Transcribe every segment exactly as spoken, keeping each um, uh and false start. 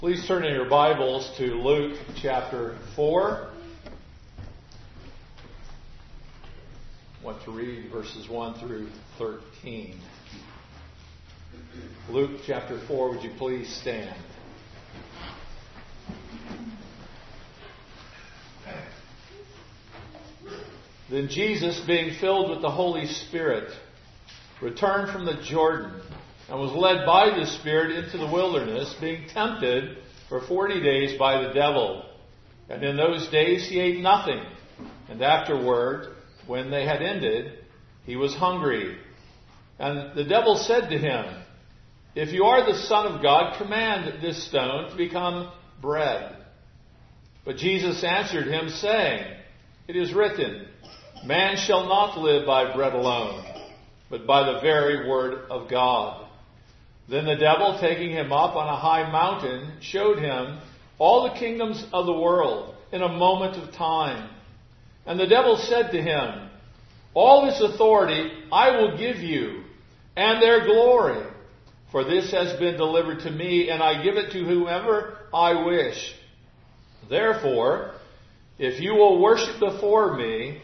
Please turn in your Bibles to Luke chapter four. I want to read verses one through thirteen. Luke chapter four, would you please stand? Then Jesus, being filled with the Holy Spirit, returned from the Jordan, and was led by the Spirit into the wilderness, being tempted for forty days by the devil. And in those days he ate nothing. And afterward, when they had ended, he was hungry. And the devil said to him, "If you are the Son of God, command this stone to become bread." But Jesus answered him, saying, "It is written, man shall not live by bread alone, but by the very word of God." Then the devil, taking him up on a high mountain, showed him all the kingdoms of the world in a moment of time. And the devil said to him, "All this authority I will give you, and their glory, for this has been delivered to me, and I give it to whomever I wish. Therefore, if you will worship before me,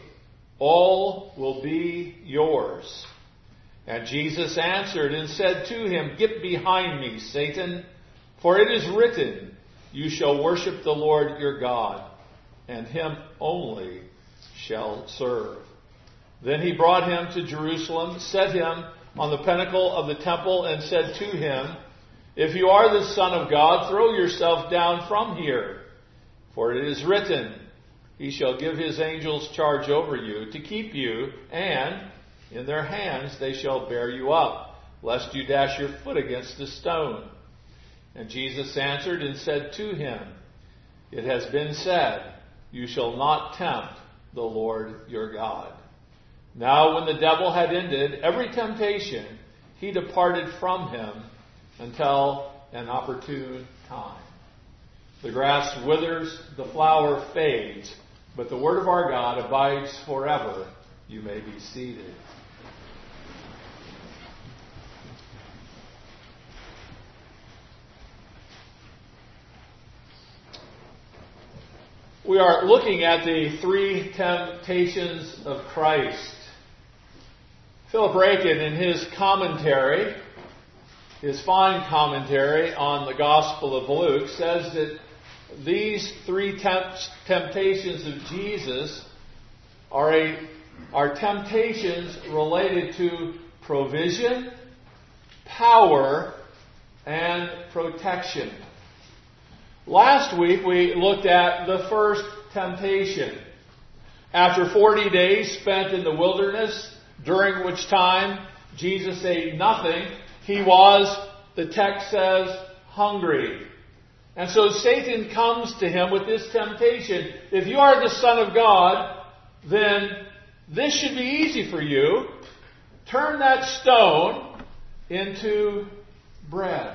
all will be yours." And Jesus answered and said to him, "Get behind me, Satan, for it is written, you shall worship the Lord your God, and him only shall serve." Then he brought him to Jerusalem, set him on the pinnacle of the temple, and said to him, "If you are the Son of God, throw yourself down from here. For it is written, he shall give his angels charge over you, to keep you, and in their hands they shall bear you up, lest you dash your foot against a stone." And Jesus answered and said to him, "It has been said, you shall not tempt the Lord your God." Now when the devil had ended every temptation, he departed from him until an opportune time. The grass withers, the flower fades, but the word of our God abides forever. You may be seated. We are looking at the three temptations of Christ. Philip Rakin, in his commentary, his fine commentary on the Gospel of Luke, says that these three tempt- temptations of Jesus are, a, are temptations related to provision, power, and protection. Last week we looked at the first temptation. After forty days spent in the wilderness, during which time Jesus ate nothing, he was, the text says, hungry. And so Satan comes to him with this temptation. If you are the Son of God, then this should be easy for you. Turn that stone into bread.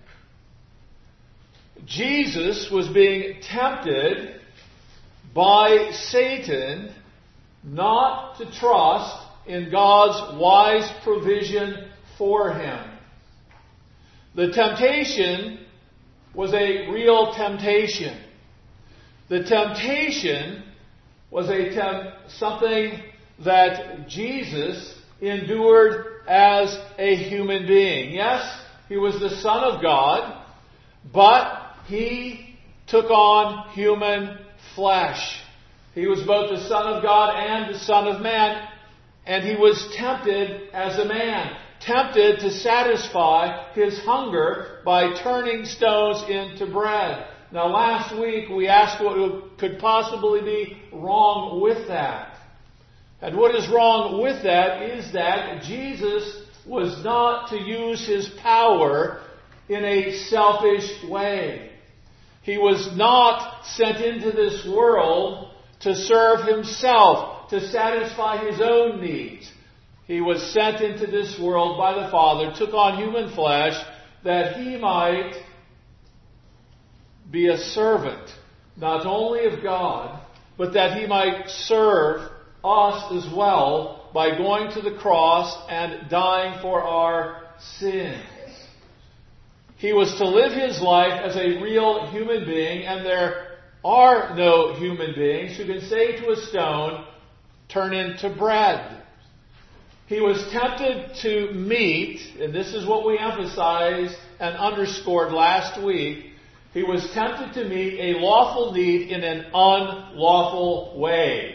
Jesus was being tempted by Satan not to trust in God's wise provision for him. The temptation was a real temptation. The temptation was a temp- something that Jesus endured as a human being. Yes, he was the Son of God, but he took on human flesh. He was both the Son of God and the Son of Man, and he was tempted as a man, tempted to satisfy his hunger by turning stones into bread. Now, last week we asked what could possibly be wrong with that. And what is wrong with that is that Jesus was not to use his power in a selfish way. He was not sent into this world to serve himself, to satisfy his own needs. He was sent into this world by the Father, took on human flesh, that he might be a servant, not only of God, but that he might serve us as well by going to the cross and dying for our sins. He was to live his life as a real human being, and there are no human beings who can say to a stone, turn into bread. He was tempted to meet, and this is what we emphasized and underscored last week, he was tempted to meet a lawful need in an unlawful way.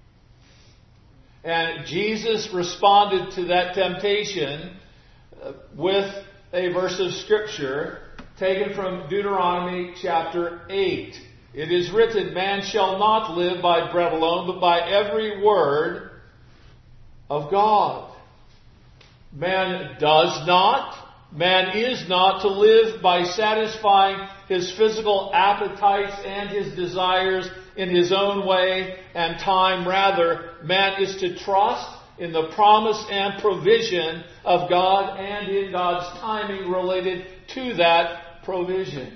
And Jesus responded to that temptation with a verse of Scripture taken from Deuteronomy chapter eight. It is written, man shall not live by bread alone, but by every word of God. Man does not, man is not to live by satisfying his physical appetites and his desires in his own way and time. Rather, man is to trust in the promise and provision of God and in God's timing related to that provision.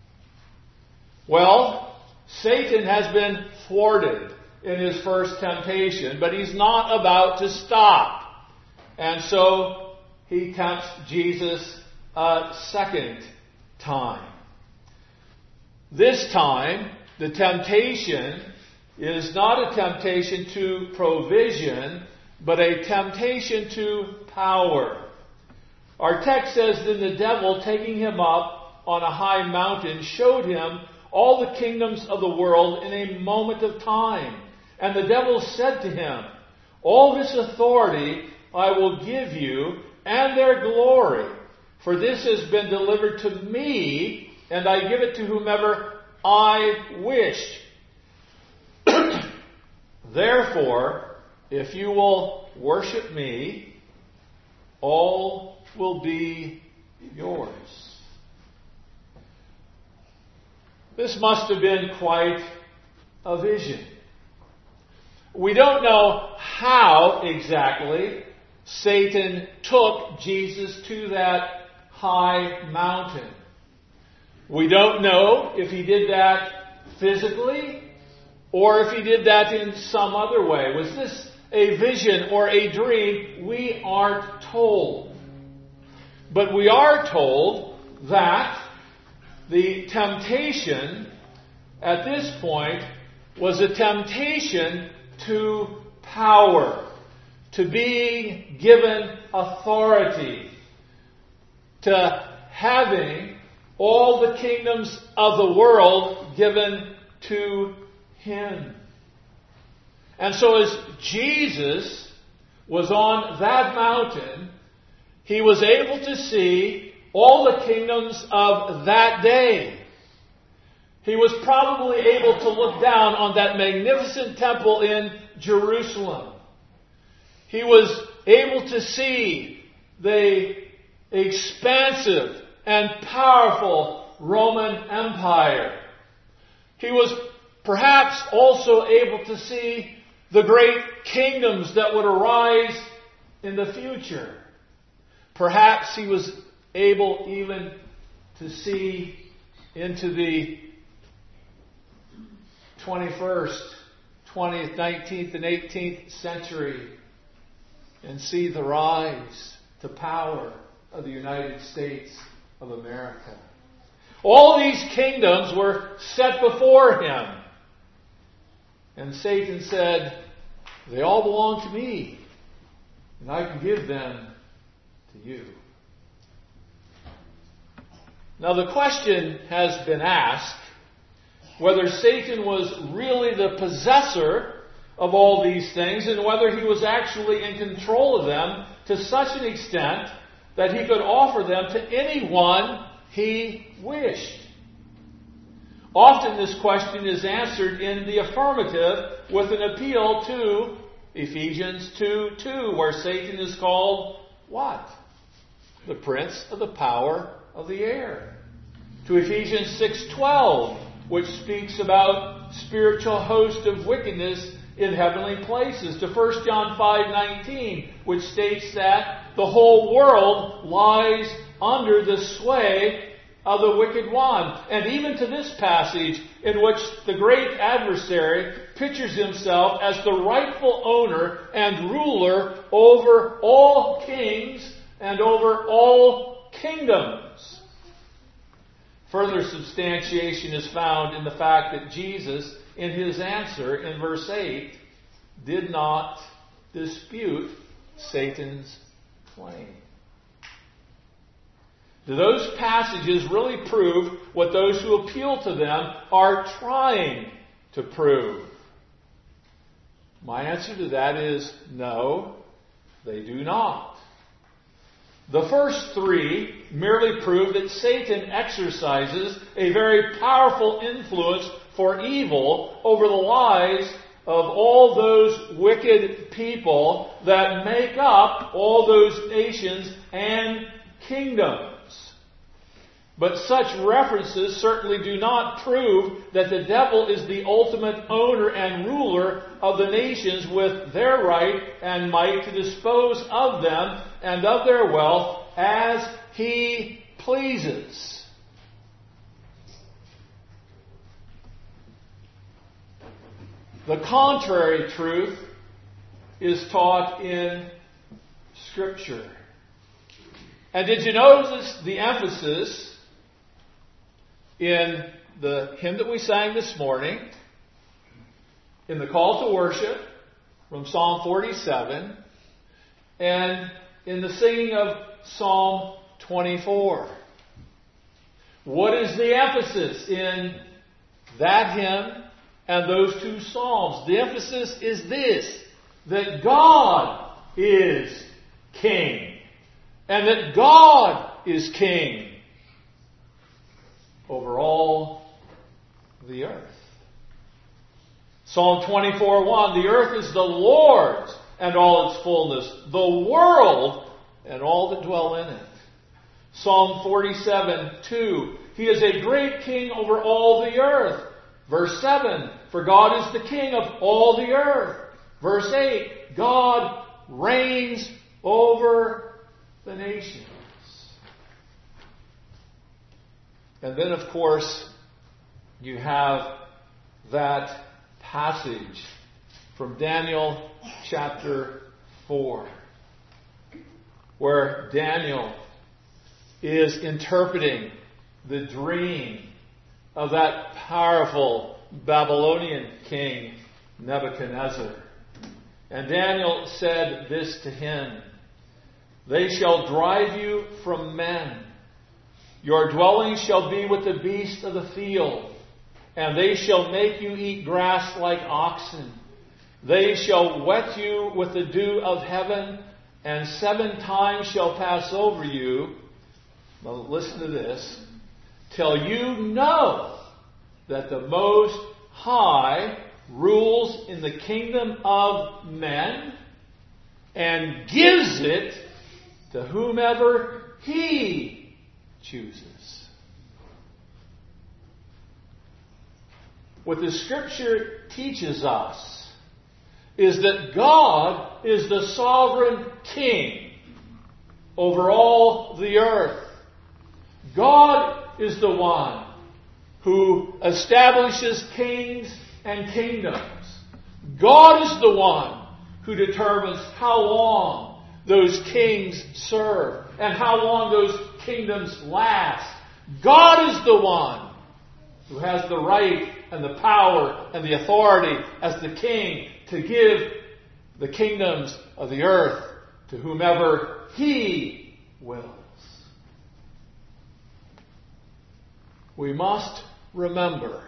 Well, Satan has been thwarted in his first temptation, but he's not about to stop. And so he tempts Jesus a second time. This time, the temptation is not a temptation to provision, but a temptation to power. Our text says, then the devil, taking him up on a high mountain, showed him all the kingdoms of the world in a moment of time. And the devil said to him, all this authority I will give you, and their glory, for this has been delivered to me, and I give it to whomever I wish. Therefore, if you will worship me, all will be yours. This must have been quite a vision. We don't know how exactly Satan took Jesus to that high mountain. We don't know if he did that physically or if he did that in some other way. Was this a vision or a dream? We aren't told. But we are told that the temptation at this point was a temptation to power, to being given authority, to having all the kingdoms of the world given to him. And so as Jesus was on that mountain, he was able to see all the kingdoms of that day. He was probably able to look down on that magnificent temple in Jerusalem. He was able to see the expansive and powerful Roman Empire. He was perhaps also able to see the great kingdoms that would arise in the future. Perhaps he was able even to see into the twenty-first, twentieth, nineteenth, and eighteenth century and see the rise to power of the United States of America. All these kingdoms were set before him. And Satan said, they all belong to me, and I can give them to you. Now the question has been asked whether Satan was really the possessor of all these things and whether he was actually in control of them to such an extent that he could offer them to anyone he wished. Often this question is answered in the affirmative with an appeal to Ephesians two two, where Satan is called what? The prince of the power of the air. To Ephesians six twelve, which speaks about spiritual host of wickedness in heavenly places. To First John five nineteen, which states that the whole world lies under the sway of the wicked one. And even to this passage, in which the great adversary pictures himself as the rightful owner and ruler over all kings and over all kingdoms. Further substantiation is found in the fact that Jesus, in his answer in verse eight, did not dispute Satan's claim. Do those passages really prove what those who appeal to them are trying to prove? My answer to that is no, they do not. The first three merely prove that Satan exercises a very powerful influence for evil over the lives of all those wicked people that make up all those nations and kingdoms. But such references certainly do not prove that the devil is the ultimate owner and ruler of the nations with their right and might to dispose of them and of their wealth as he pleases. The contrary truth is taught in Scripture. And did you notice the emphasis in the hymn that we sang this morning, in the call to worship from Psalm forty-seven, and in the singing of Psalm twenty-four? What is the emphasis in that hymn and those two psalms? The emphasis is this, that God is King, and that God is King over all the earth. Psalm twenty-four one, the earth is the Lord's and all its fullness, the world and all that dwell in it. Psalm forty-seven two, he is a great king over all the earth. Verse seven, for God is the king of all the earth. Verse eight, God reigns over the nations. And then, of course, you have that passage from Daniel chapter four, where Daniel is interpreting the dream of that powerful Babylonian king, Nebuchadnezzar. And Daniel said this to him, they shall drive you from men. Your dwelling shall be with the beasts of the field, and they shall make you eat grass like oxen. They shall wet you with the dew of heaven, and seven times shall pass over you. Now listen to this. Till you know that the Most High rules in the kingdom of men and gives it to whomever He chooses. What the Scripture teaches us is that God is the sovereign King over all the earth. God is the one who establishes kings and kingdoms. God is the one who determines how long those kings serve and how long those kingdoms last. God is the one who has the right and the power and the authority as the king to give the kingdoms of the earth to whomever He wills. We must remember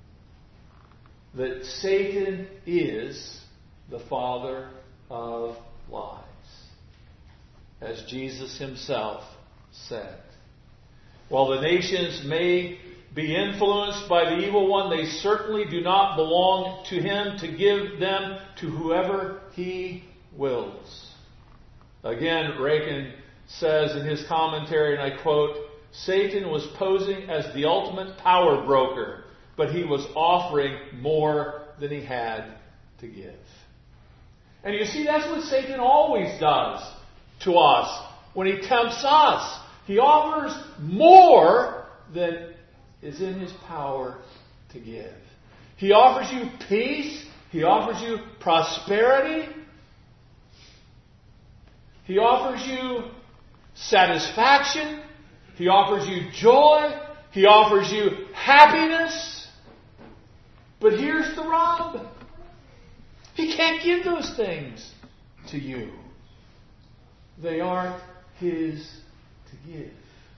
that Satan is the father of lies, as Jesus Himself said. While the nations may be influenced by the evil one, they certainly do not belong to him to give them to whoever he wills. Again, Reagan says in his commentary, and I quote, Satan was posing as the ultimate power broker, but he was offering more than he had to give. And you see, that's what Satan always does to us when he tempts us. He offers more than is in his power to give. He offers you peace. He offers you prosperity. He offers you satisfaction. He offers you joy. He offers you happiness. But here's the rub. He can't give those things to you. They aren't His to give.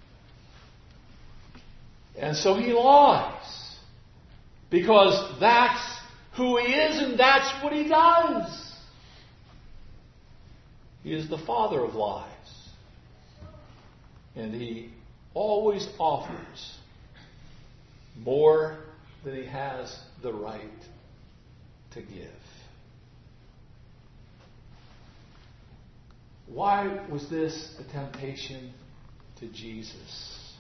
And so He lies. Because that's who He is and that's what He does. He is the father of lies. And He always offers more than He has the right to give. Why was this a temptation to Jesus?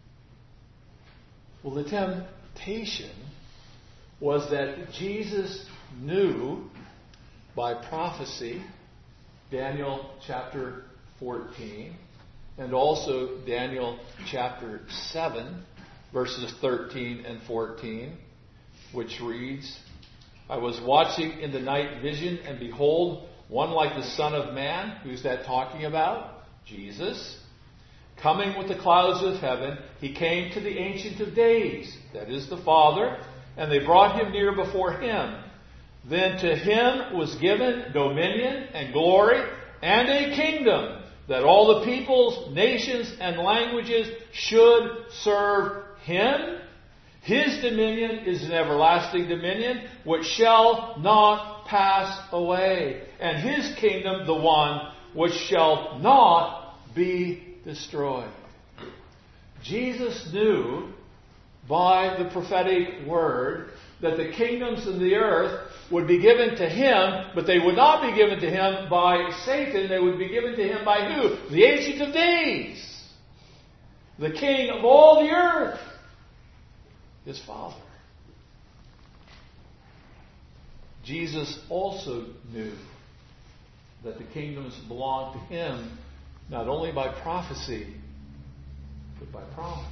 Well, the temptation was that Jesus knew by prophecy, Daniel chapter fourteen, and also Daniel chapter seven, verses thirteen and fourteen, which reads, I was watching in the night vision, and behold, one like the Son of Man. Who's that talking about? Jesus. Coming with the clouds of heaven, He came to the Ancient of Days, that is the Father, and they brought Him near before Him. Then to Him was given dominion and glory and a kingdom, that all the peoples, nations, and languages should serve Him. His dominion is an everlasting dominion which shall not pass away, and His kingdom the one which shall not be destroyed. Jesus knew by the prophetic word that the kingdoms of the earth would be given to Him, but they would not be given to Him by Satan. They would be given to Him by who? The Ancient of Days. The King of all the earth. His Father. Jesus also knew that the kingdoms belonged to Him not only by prophecy, but by promise.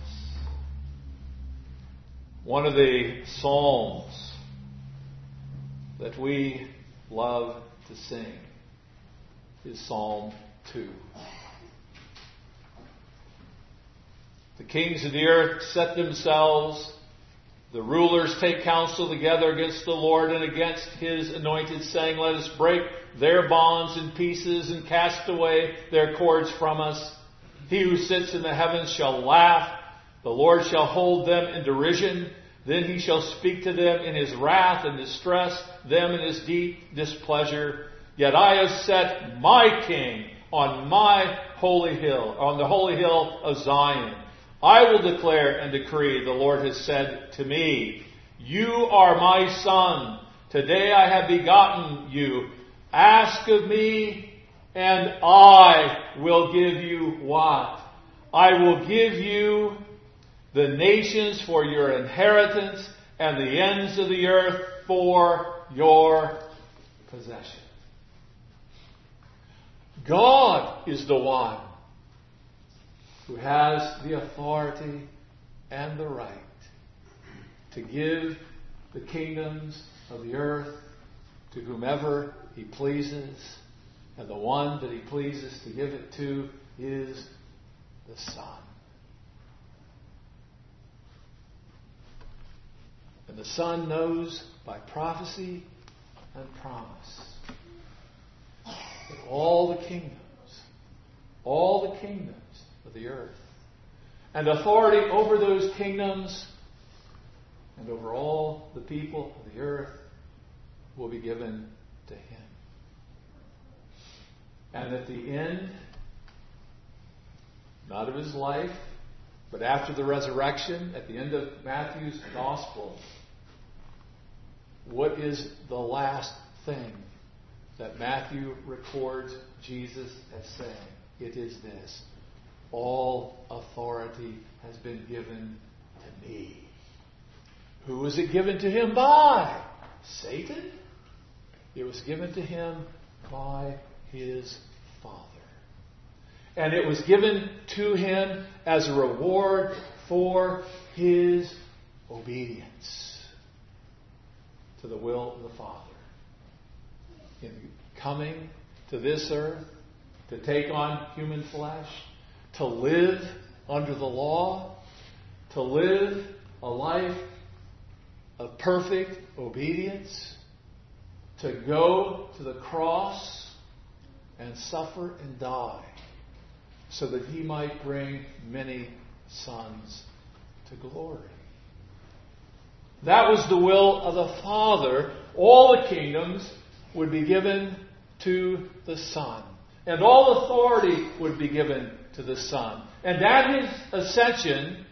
One of the psalms that we love to sing is Psalm two. The kings of the earth set themselves, the rulers take counsel together against the Lord and against His anointed, saying, let us break their bonds in pieces and cast away their cords from us. He who sits in the heavens shall laugh. The Lord shall hold them in derision. Then He shall speak to them in His wrath and distress them in His deep displeasure. Yet I have set my King on my holy hill, on the holy hill of Zion. I will declare and decree, the Lord has said to me, you are my son. Today I have begotten you. Ask of me, and I will give you what? I will give you the nations for your inheritance, and the ends of the earth for your possession. God is the one who has the authority and the right to give the kingdoms of the earth to whomever He pleases, and the one that He pleases to give it to is the Son. And the Son knows by prophecy and promise that all the kingdoms, all the kingdoms of the earth, and authority over those kingdoms and over all the people of the earth will be given to Him. And at the end, not of His life, but after the resurrection, at the end of Matthew's Gospel, what is the last thing that Matthew records Jesus as saying? It is this: all authority has been given to me. Who was it given to Him by? Satan? It was given to Him by His Father. And it was given to Him as a reward for His obedience to the will of the Father. In coming to this earth, to take on human flesh, to live under the law, to live a life of perfect obedience, to go to the cross and suffer and die so that he might bring many sons to glory. That was the will of the Father. All the kingdoms would be given to the Son, and all authority would be given to the Son. And at his ascension,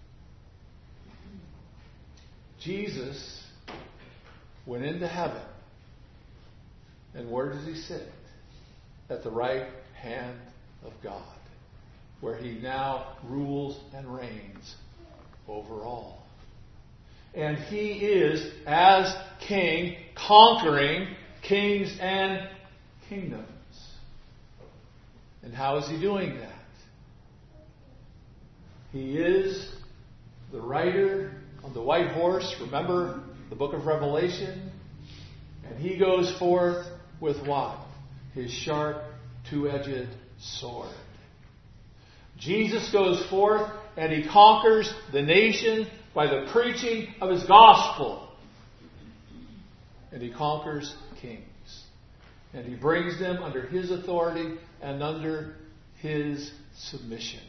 Jesus went into heaven. And where does he sit? At the right hand of God, where he now rules and reigns over all. And he is, as king, conquering kings and kingdoms. And how is he doing that? He is the rider on the white horse. Remember the book of Revelation? And he goes forth with what? His sharp, two-edged sword. Jesus goes forth and he conquers the nation by the preaching of his gospel. And he conquers kings. And he brings them under his authority and under his submission.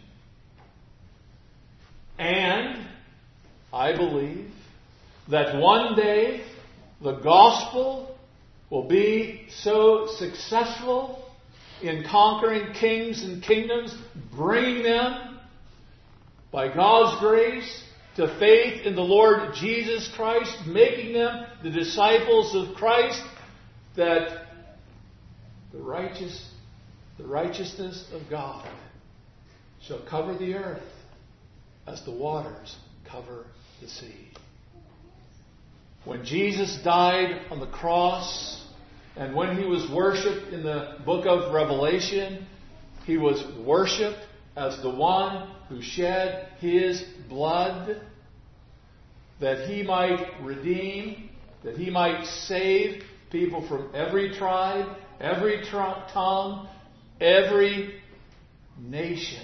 And I believe that one day the gospel will be so successful in conquering kings and kingdoms, bringing them by God's grace to faith in the Lord Jesus Christ, making them the disciples of Christ, that the righteous, the righteousness of God shall cover the earth as the waters cover the sea. When Jesus died on the cross, and when he was worshipped in the book of Revelation, he was worshipped as the one who shed his blood that he might redeem, that he might save people from every tribe, every tr- tongue, every nation.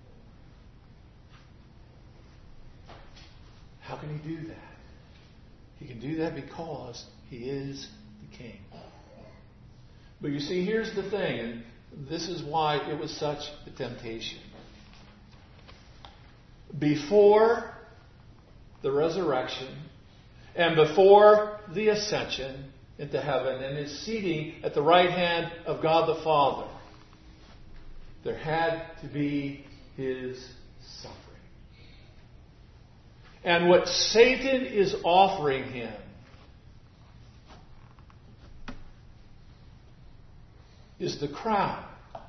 How can he do that? He can do that because he is the king. But you see, here's the thing, and this is why it was such a temptation. Before the resurrection and before the ascension into heaven and his seating at the right hand of God the Father, there had to be his suffering. And what Satan is offering him is the crown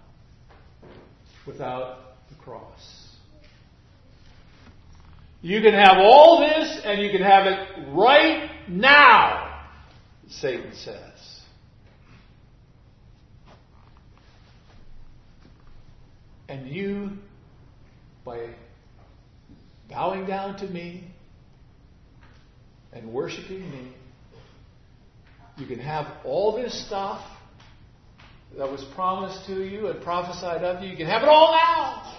without the cross. You can have all this and you can have it right now, Satan says. And you, by bowing down to me and worshiping me, you can have all this stuff that was promised to you and prophesied of you. You can have it all now.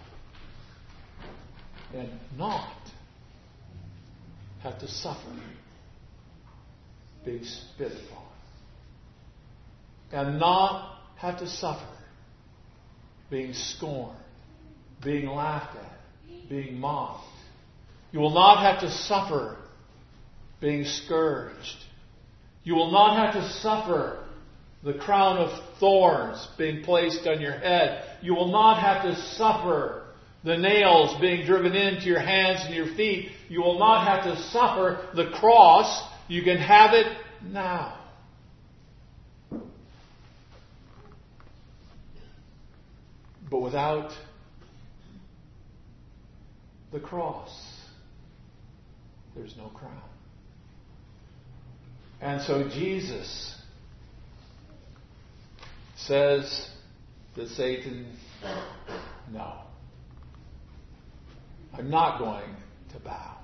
And not have to suffer being spit upon. And not have to suffer being scorned, being laughed at, being mocked. You will not have to suffer being scourged. You will not have to suffer the crown of thorns being placed on your head. You will not have to suffer the nails being driven into your hands and your feet. You will not have to suffer the cross. You can have it now. But without the cross, there's no crown. And so Jesus says to Satan, no, I'm not going to bow.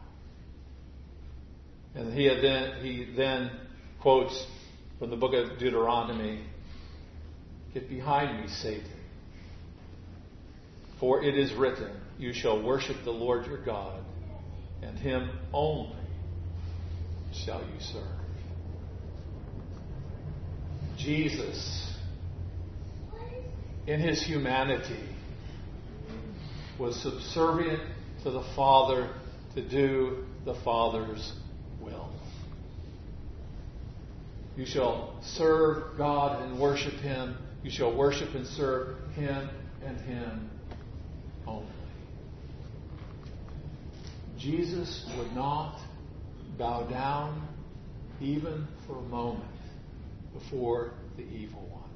And he then, he then quotes from the book of Deuteronomy, get behind me, Satan. For it is written, you shall worship the Lord your God and Him only shall you serve. Jesus, in His humanity, was subservient to the Father to do the Father's will. You shall serve God and worship Him. You shall worship and serve Him and Him only. Jesus would not bow down even for a moment before the evil one.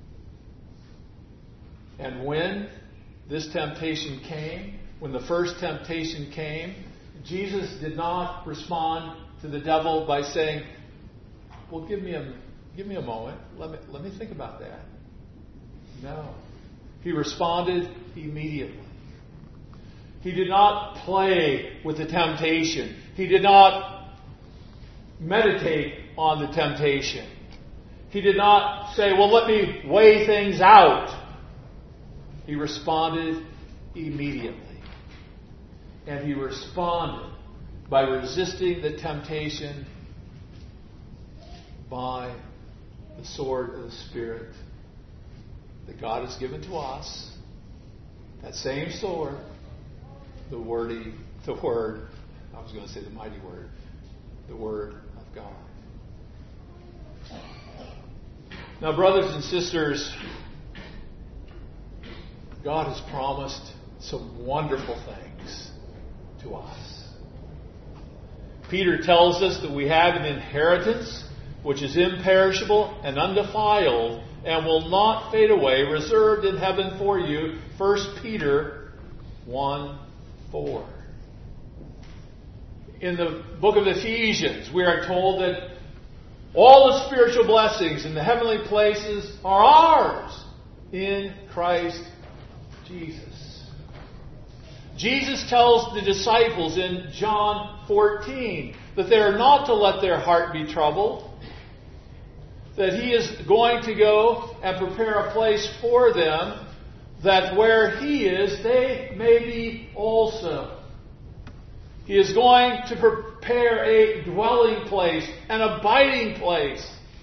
And when this temptation came, when the first temptation came, Jesus did not respond to the devil by saying, well, give me a give me a moment. Let me let me think about that. No. He responded immediately. He did not play with the temptation. He did not meditate on the temptation. He did not say, well, let me weigh things out. He responded immediately. And he responded by resisting the temptation by the sword of the Spirit that God has given to us. That same sword, the wordy, the word, I was going to say the mighty word, the Word of God. Now, brothers and sisters, God has promised some wonderful things to us. Peter tells us that we have an inheritance which is imperishable and undefiled and will not fade away, reserved in heaven for you. First Peter one four. In the book of Ephesians, we are told that all the spiritual blessings in the heavenly places are ours in Christ Jesus. Jesus tells the disciples in John fourteen that they are not to let their heart be troubled, that He is going to go and prepare a place for them, that where He is, they may be also. He is going to prepare a dwelling place, an abiding place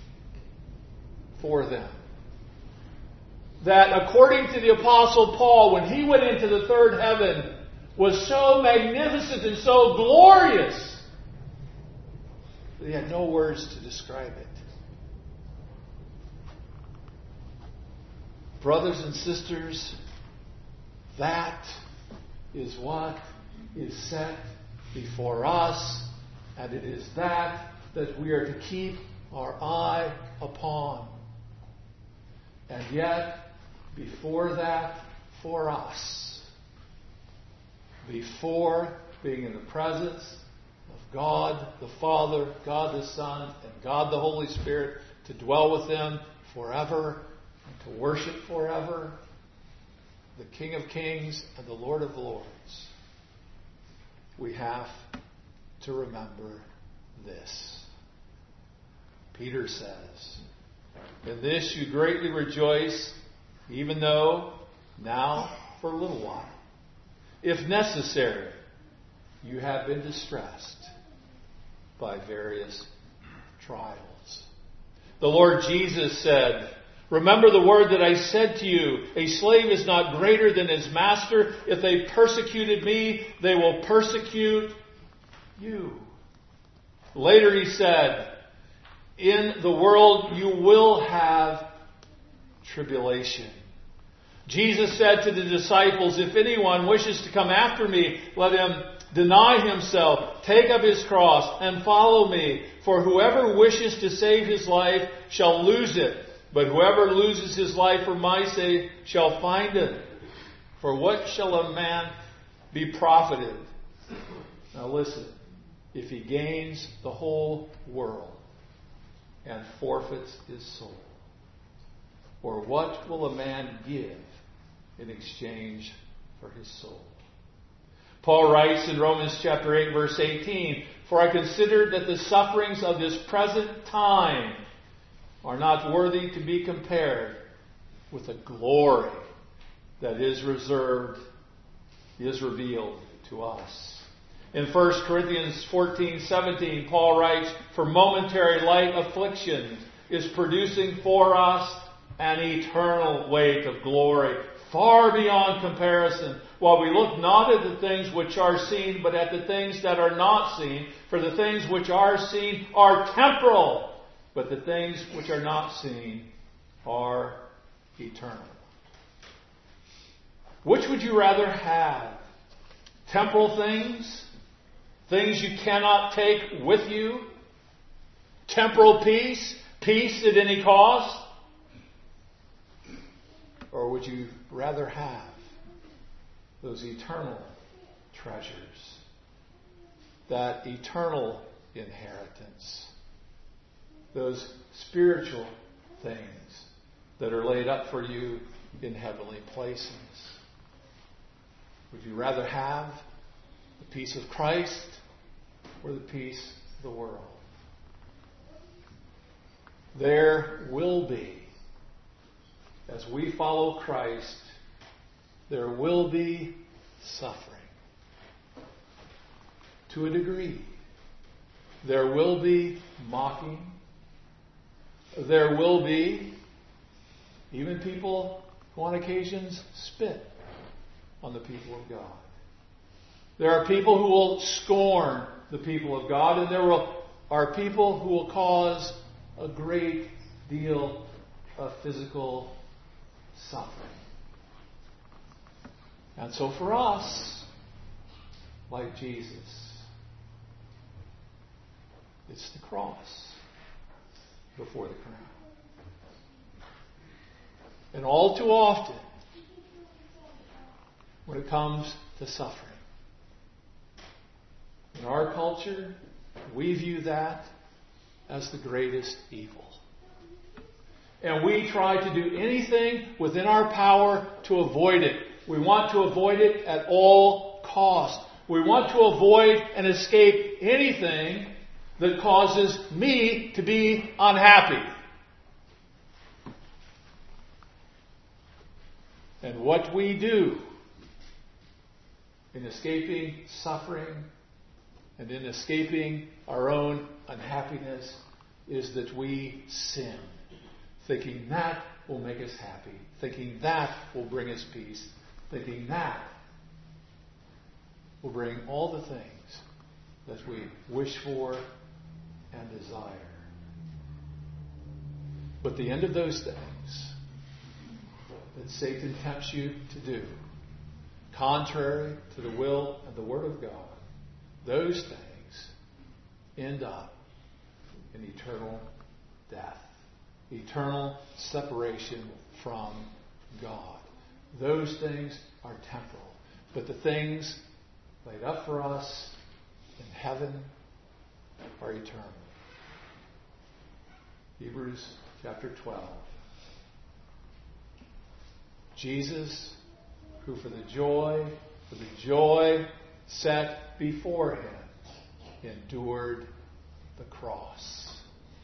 for them. That according to the Apostle Paul, when he went into the third heaven, was so magnificent and so glorious that he had no words to describe it. Brothers and sisters, that is what is set before us, and it is that that we are to keep our eye upon. And yet, before that, for us, before being in the presence of God the Father, God the Son, and God the Holy Spirit, to dwell with them forever, and to worship forever, the King of Kings and the Lord of Lords, we have to remember this. Peter says, in this you greatly rejoice, even though now for a little while, if necessary, you have been distressed by various trials. The Lord Jesus said, remember the word that I said to you, a slave is not greater than his master. If they persecuted me, they will persecute you. Later he said, in the world you will have tribulation. Jesus said to the disciples, if anyone wishes to come after me, let him deny himself, take up his cross, and follow me. For whoever wishes to save his life shall lose it. But whoever loses his life for my sake shall find it. For what shall a man be profited? Now listen. If he gains the whole world and forfeits his soul, or what will a man give in exchange for his soul? Paul writes in Romans chapter eight, verse eighteen, for I consider that the sufferings of this present time are not worthy to be compared with the glory that is reserved, is revealed to us. In First Corinthians fourteen seventeen, Paul writes, "For momentary light affliction is producing for us an eternal weight of glory, far beyond comparison, while we look not at the things which are seen, but at the things that are not seen. For the things which are seen are temporal, but the things which are not seen are eternal." Which would you rather have? Temporal things? Things you cannot take with you? Temporal peace? Peace at any cost? Or would you rather have those eternal treasures? That eternal inheritance? Those spiritual things that are laid up for you in heavenly places? Would you rather have the peace of Christ or the peace of the world? There will be, as we follow Christ, there will be suffering. To a degree. There will be mocking. There will be even people who on occasions spit on the people of God. There are people who will scorn the people of God, and there will, are people who will cause a great deal of physical suffering. And so for us, like Jesus, it's the cross before the crown. And all too often, when it comes to suffering, in our culture, we view that as the greatest evil. And we try to do anything within our power to avoid it. We want to avoid it at all costs. We want to avoid and escape anything that causes me to be unhappy. And what we do in escaping suffering and in escaping our own unhappiness is that we sin, thinking that will make us happy, thinking that will bring us peace, thinking that will bring all the things that we wish for and desire. But the end of those things that Satan tempts you to do, contrary to the will and the Word of God, those things end up in eternal death, eternal separation from God. Those things are temporal, but the things laid up for us in heaven are eternal. Hebrews chapter twelve. Jesus, who for the joy, for the joy set before him, endured the cross.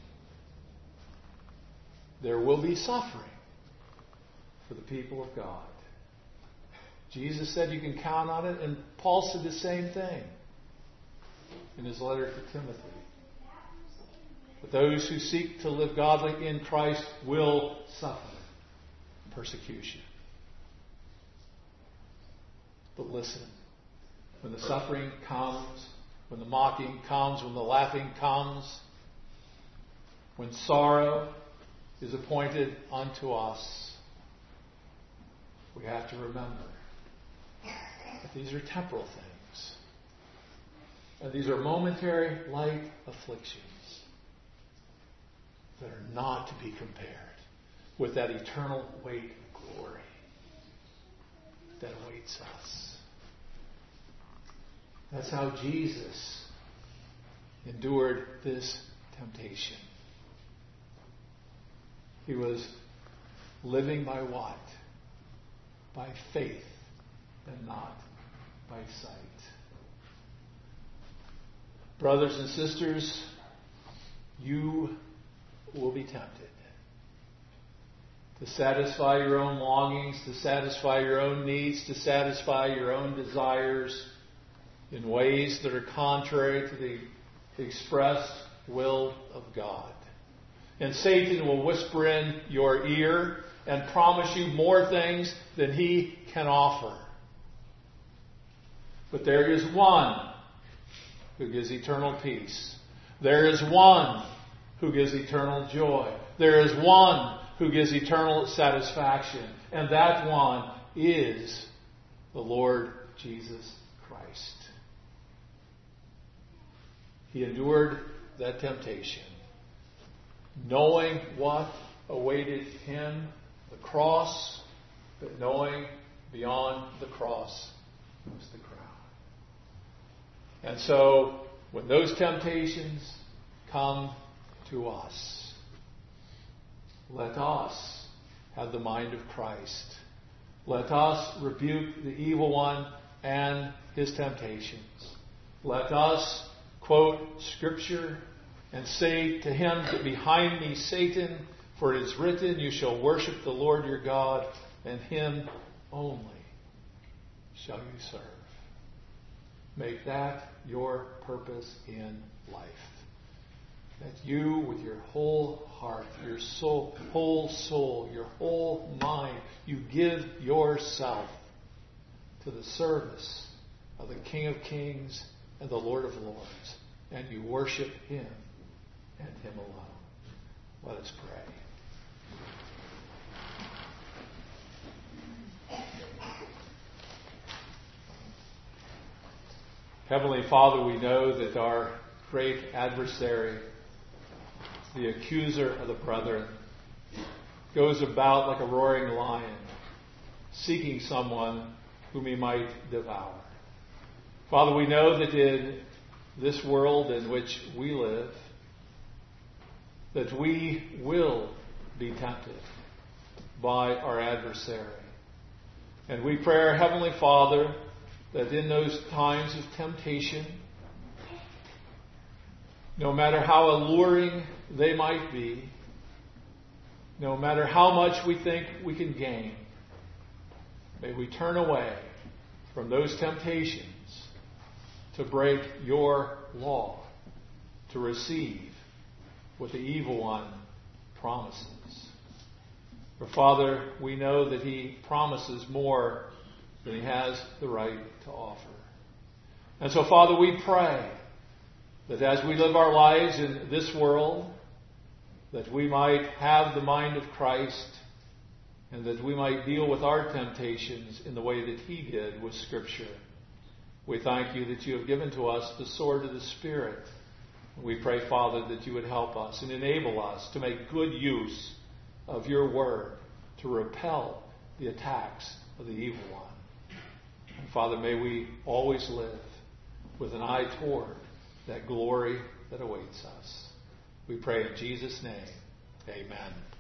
There will be suffering for the people of God. Jesus said you can count on it, and Paul said the same thing in his letter to Timothy. But those who seek to live godly in Christ will suffer persecution. But listen, when the suffering comes, when the mocking comes, when the laughing comes, when sorrow is appointed unto us, we have to remember that these are temporal things. And these are momentary light afflictions that are not to be compared with that eternal weight of glory that awaits us. That's how Jesus endured this temptation. He was living by what? By faith and not by sight. Brothers and sisters, you will be tempted to satisfy your own longings, to satisfy your own needs, to satisfy your own desires in ways that are contrary to the expressed will of God. And Satan will whisper in your ear and promise you more things than he can offer. But there is one who gives eternal peace. There is one who gives eternal joy. There is one who gives eternal satisfaction. And that one is the Lord Jesus Christ. He endured that temptation, knowing what awaited him, the cross, but knowing beyond the cross was the crown. And so, when those temptations come to us, let us have the mind of Christ. Let us rebuke the evil one and his temptations. Let us quote Scripture and say to him, "Get behind me, Satan, for it is written, you shall worship the Lord your God, and him only shall you serve." Make that your purpose in life. That you, with your whole heart, your soul, whole soul, your whole mind, you give yourself to the service of the King of Kings and the Lord of Lords, and you worship him and him alone. Let us pray. Heavenly Father, we know that our great adversary, the accuser of the brethren, goes about like a roaring lion, seeking someone whom he might devour. Father, we know that in this world in which we live, that we will be tempted by our adversary. And we pray, our Heavenly Father, that in those times of temptation, no matter how alluring they might be, no matter how much we think we can gain, may we turn away from those temptations to break your law, to receive what the evil one promises. For Father, we know that he promises more than he has the right to offer. And so, Father, we pray that as we live our lives in this world, that we might have the mind of Christ, and that we might deal with our temptations in the way that he did with Scripture. We thank you that you have given to us the sword of the Spirit. We pray, Father, that you would help us and enable us to make good use of your word, to repel the attacks of the evil one. And Father, may we always live with an eye toward that glory that awaits us. We pray in Jesus' name. Amen.